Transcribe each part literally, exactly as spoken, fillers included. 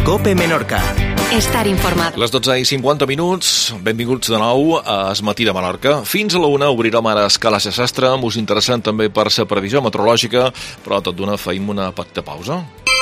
COPE Menorca. Estar informat. Les dotze i cinquanta minuts, benvinguts de nou a Es Matí de Menorca. Fins a la una obrirem ara Escales de Sastre, us interessant també per la previsió meteorològica, però tot d'una feim una petita pausa.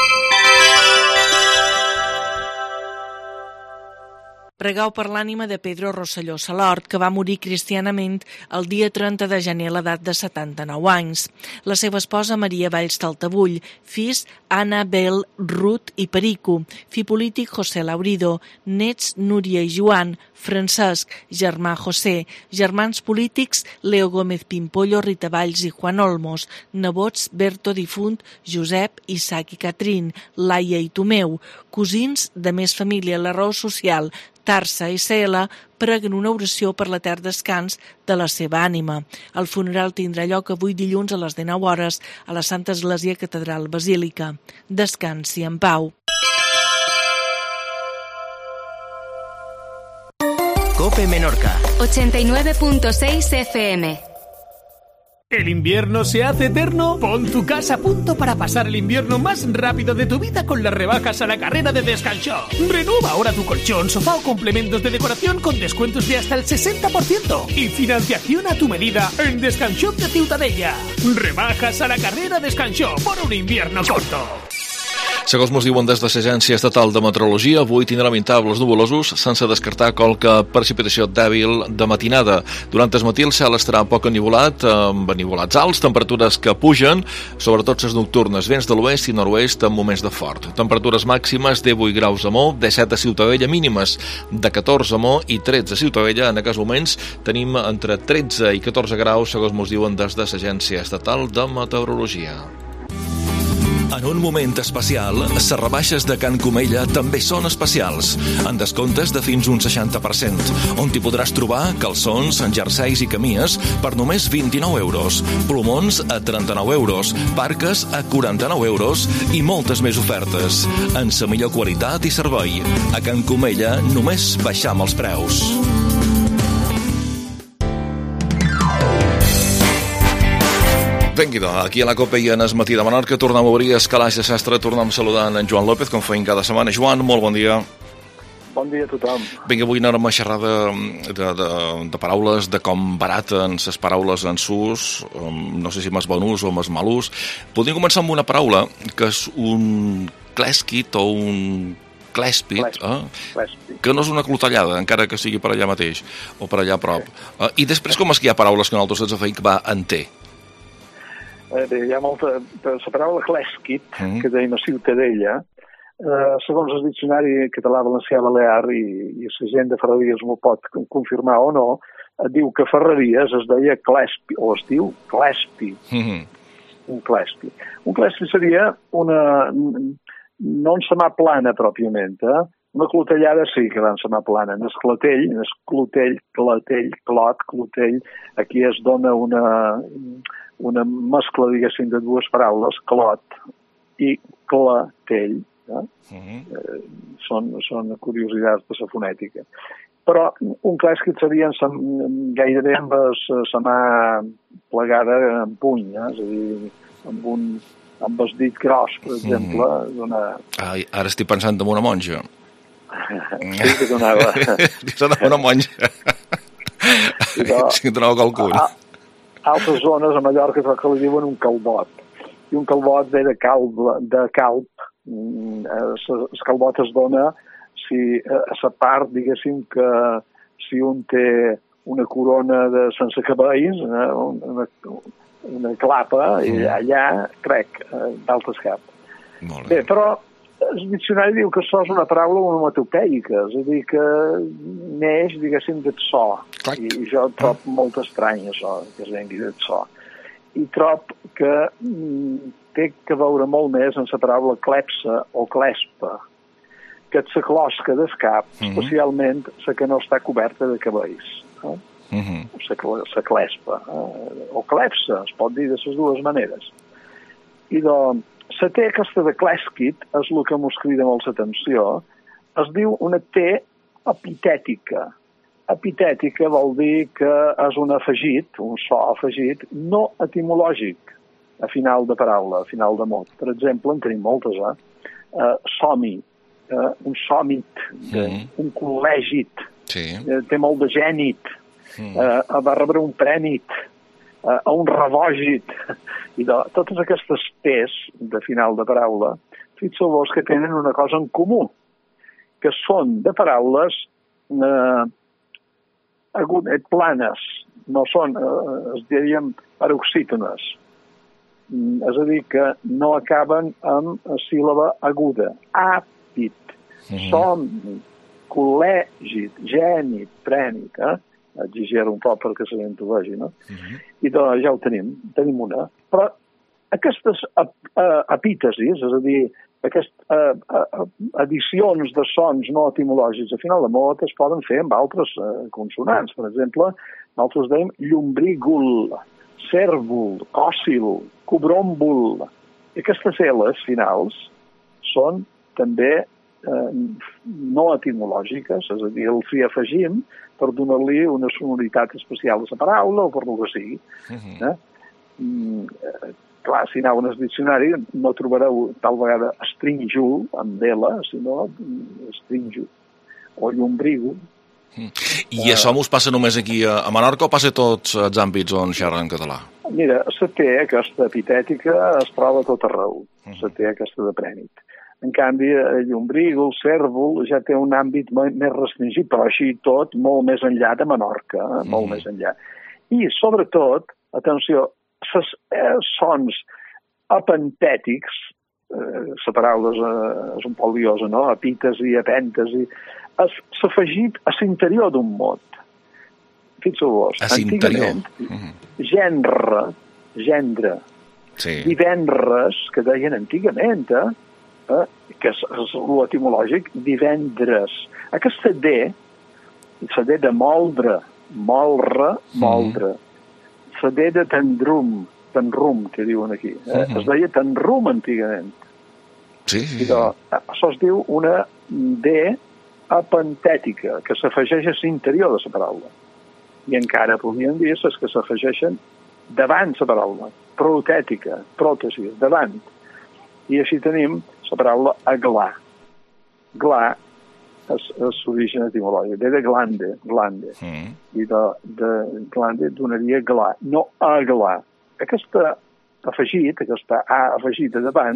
Pregau per l'ànima de Pedro Rosselló Salort, que va morir cristianament el dia trenta de gener a l'edat de setanta-nou anys. La seva esposa Maria Valls Taltabull, fills Anna, Bel, Ruth i Perico, fill polític José Laurido, nets Núria i Joan, Francesc, germà José, germans polítics Leo Gómez Pimpollo, Rita Valls i Juan Olmos, nebots Berto difunt, Josep, Isaac i Catrín, Laia i Tomeu, cosins de més família, la raó social, Tarsa i Cela, preguen una oració per l'etern descans de la seva ànima. El funeral tindrà lloc avui dilluns a les dinou hores a la Santa Església Catedral Basílica. Descansi en pau. COPE Menorca. ochenta y nueve punto seis F M. ¿El invierno se hace eterno? Pon tu casa a punto para pasar el invierno más rápido de tu vida con las rebajas a la carrera de Descanshop. Renueva ahora tu colchón, sofá o complementos de decoración con descuentos de hasta el sesenta por ciento y financiación a tu medida en Descanshop de Ciutadella. Rebajas a la carrera Descanshop por un invierno corto. Segons mos diuen des de l'Agència Estatal de Meteorologia, avui tindrà intervals nuvolosos sense descartar qualque precipitació dèbil de matinada. Durant el matí el cel estarà poc ennivolat, amb ennivolats alts, temperatures que pugen, sobretot les nocturnes, vents de l'oest i nord-oest en moments de fort. Temperatures màximes de vuit graus a Mo, disset a Ciutadella, mínimes de catorze a Mo i tretze a Ciutadella. En aquests moments tenim entre tretze i catorze graus, segons mos diuen des de l'Agència Estatal de Meteorologia. En un moment especial, les rebaixes de Can Comella també són especials, amb descomptes de fins un seixanta per cent, on t'hi podràs trobar calçons, jerseis i camies per només vint-i-nou euros, plomons a trenta-nou euros, barques a quaranta-nou euros i moltes més ofertes. En la millor qualitat i servei. A Can Comella només baixam els preus. Vengui-do, aquí a la COPE i en Es Matí de Menorca tornem a obrir Escales de Sastre, tornem saludant en Joan López, com feim cada setmana. Joan, molt bon dia. Bon dia a tothom. Vinga, avui anàrem a xerrar de, de, de, de paraules, de com baraten les paraules en sus, no sé si més bon ús o més mal ús. Podríem començar amb una paraula que és un clèsquit o un clèspit, eh? que no és una clotellada, encara que sigui per allà mateix o per allà a prop. Eh? I després, com és que hi ha paraules que nosaltres ens afeim que va en té? Eh, hi ha molta... La paraula clèsquit, mm. que deim a Ciutadella, eh, segons el diccionari català valencià balear, i, i la gent de Ferreries m'ho pot confirmar o no, diu que Ferreries es deia clèspi, o es diu clèspi. Mm. Un clèspi. Un clèspi seria una... no en sa mà plana, pròpiament, eh? Una clotellada sí que va en sa mà plana. En el clatell, en el clotell, clatell, clot, clotell, aquí es dona una... una mescla, diguéssim, de dues paraules, clot i clatell. Eh? Uh-huh. Eh, són, són curiositats de la fonètica. Però un clàssic seria gairebé amb la mà plegada en puny, eh? És a dir, amb, un, amb el dit gros, per exemple. Uh-huh. Una... Ai, ara estic pensant en una monja. Sí, que donava... que donava una monja. Però... sí, que donava qualcun. A, altres zones a Mallorca que li diuen un calbot. I un calbot ve de calb, de calb. El calbot es dona si, a la part, diguéssim, que si un té una corona de sense cabells, una, una clapa, i allà crec, d'altres cap. Bé, però el diccionari diu que això és una paraula onomatopeica, és a dir, que neix, diguéssim, del so. I, i jo trob molt estrany, això, que es vengui del so. I trob que mm, té que veure molt més en la paraula clepsa o clespa, que és la closca del cap, uh-huh. especialment la que no està coberta de cabells. Eh? Uh-huh. La clespa. Eh? O clepsa, es pot dir de les dues maneres. I doncs, la T aquesta de clèsquit és el que mos crida molt l'atenció. Es diu una T epitètica. Epitètica vol dir que és un afegit, un so afegit, no etimològic, a final de paraula, a final de mot. Per exemple, en tenim moltes, eh? Uh, somi. eh, un sòmit, mm. un col·lègit, sí. eh, té molt de gènit, mm. eh, va rebre un prèmit, eh, un rebògit, i de, totes aquestes T's de final de paraula, fixeu-vos que tenen una cosa en comú, que són de paraules eh, planes, no són, eh, es diríem, paroxítones. Mm, és a dir, que no acaben amb síl·laba aguda. Àpid, mm-hmm. somni, col·lègit, gènit, prèmit, eh? Exigir un poc perquè se l'entolegi, no? Mm-hmm. I doncs ja ho tenim, tenim una. Però aquestes epítesis, és a dir, aquestes addicions de sons no etimològics a final de mot es poden fer amb altres consonants. Per exemple, nosaltres dèiem llombrígul, cèrvol, còcil, cobròmbol. I aquestes L's finals són també eh, no etimològiques, és a dir, els hi afegim per donar-li una sonoritat especial a la paraula o per el que sigui. Uh-huh. eh? Mm, clar, si aneu al diccionari no trobareu tal vegada estrinjul amb L, sinó estrinjul o llombrígul. Mm. I uh, això us passa només aquí a Menorca o passa a tots els àmbits on xerren català? Mira, la T, aquesta epitètica, es troba a tot arreu. Uh-huh. La T, aquesta de prèmit. En canvi, llombrígol, cèrvol, ja té un àmbit més restringit, però així tot, molt més enllà de Menorca, eh? molt mm. més enllà. I, sobretot, atenció, els eh, sons apentètics, eh, la paraula és, eh, és un poc liosa, no? Epítesi, apèntesi, s'ha afegit a l'interior d'un mot. Fixeu-vos, antigament, mm-hmm. gendre, gendre, sí. divendres, que deien antigament, eh? Eh, que és, és l'etimològic, divendres. Aquesta D, la D de moldre, molre, moldre. Mm. La D de tendrum, tendrum, que diuen aquí. Eh? Mm-hmm. Es deia tendrum antigament. Sí, sí. I doncs, això es diu una D apentètica, que s'afegeix a l'interior de la paraula. I encara podríem dir les que s'afegeixen davant la paraula. Protètica, pròtesi, davant. I així tenim la paraula aglar. Glar és, és l'origen etimològic. Ve de glande, glande. Mm. I de, de glande donaria glar, no aglar. Aquesta afegit, aquesta A afegida davant,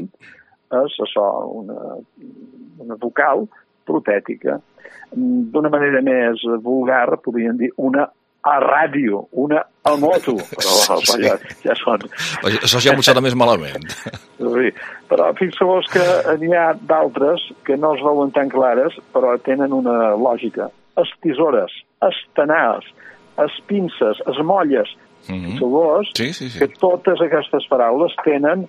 és això, una, una vocal protètica. D'una manera més vulgar, podríem dir una a ràdio, una a moto. Però sí. ja, ja són... Això ja m'ho serà més malament. Sí, però fixeu-vos que n'hi ha d'altres que no es veuen tan clares, però tenen una lògica. Es tisores, es tenars, es pinces, es molles. Mm-hmm. Fixeu-vos sí, sí, sí. que totes aquestes paraules tenen,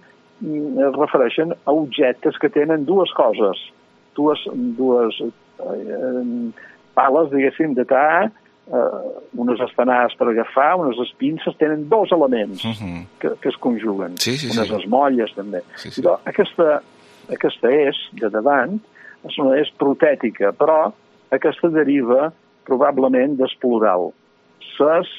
es refereixen a objectes que tenen dues coses, dues, dues eh, pales, diguéssim, de tallar, Uh, unes estenars per agafar, unes espinces, tenen dos elements uh-huh. que, que es conjuguen. Sí, sí, unes sí. esmolles, també. Sí, sí. I doncs, aquesta, aquesta és, de davant, és una és protètica, però aquesta deriva probablement del plural. Ses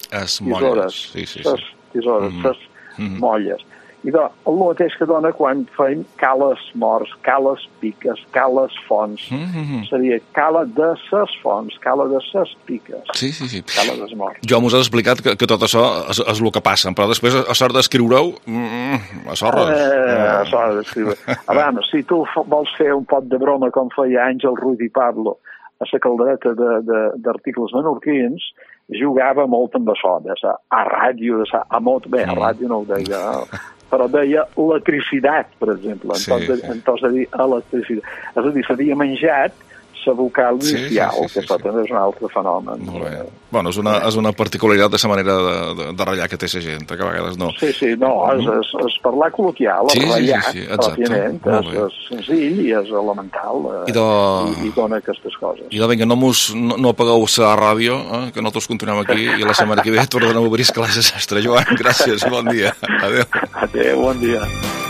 tisores. Sí, sí, sí. Ses tisores, mm-hmm. ses mm-hmm. molles. I doncs, el mateix que dona quan fem cales morts, cales piques, cales fonts. Mm-hmm. Seria cala de ses fonts, cala de ses piques. Sí, sí, sí. Cala des morts. Jo m'ho has explicat que, que tot això és, és el que passa, però després a sort d'escriure-ho, mm, a sort res. Eh, a sort d'escriure. A veure, si tu vols fer un pot de broma com feia Àngel Ruiz i Pablo a la caldereta d'articles menorquins, jugava molt amb això, de sa, a ràdio, de sa, a mot, bé, a ràdio no ho deia, però deia electricitat, per exemple, en sí, sí. entonces de dir electricitat. És a dir, s'havia menjat la vocal inicial, sí, sí, sí, que això sí, també és un altre fenomen. Molt bé. Bueno, és una, és una particularitat de la manera de, de, de ratllar que té la gent, que a vegades no. Sí, sí, no, és, és, és parlar col·loquial, sí, el ratllar, sí, sí, sí, pròpiament, és, és senzill i és elemental, eh, I, de... i, i dona aquestes coses. I de vinga, no, mos, no, no apagueu la ràdio, eh, que nosaltres continuem aquí, i la setmana que ve tornem a obrir esclar a sastre. Joan, gràcies, bon dia. Adéu. Adéu, bon dia.